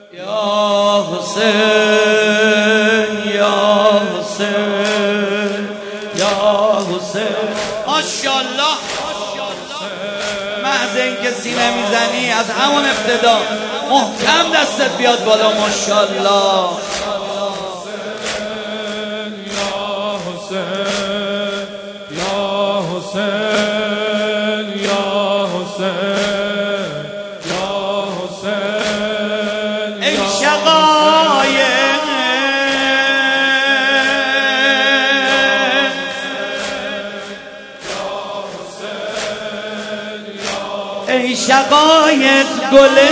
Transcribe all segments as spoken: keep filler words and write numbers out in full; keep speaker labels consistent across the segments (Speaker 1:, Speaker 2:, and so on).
Speaker 1: یا حسین یا حسین یا حسین. ماشاءالله محض اینکه سینه میزنی از همون ابتدا محکم دستت بیاد بالا. ماشاءالله
Speaker 2: یا حسین یا حسین یا حسین یا حسین.
Speaker 1: ای شقایق ای شقایق گل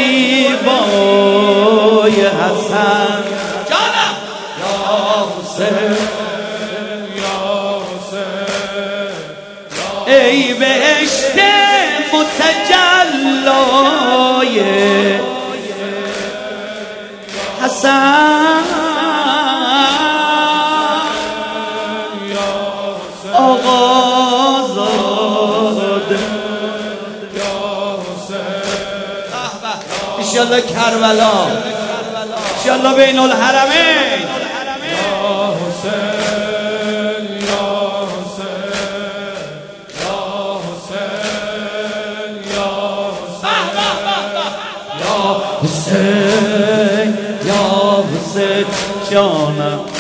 Speaker 1: زیبای حسن جانم یا حسین
Speaker 2: یا حسین.
Speaker 1: ای بهشت متجلای حسن آقا زاده انشالله کربلا انشالله بین الحرمین.
Speaker 2: یا حسین یا حسین یا حسین یا
Speaker 1: حسین یا حسین جانم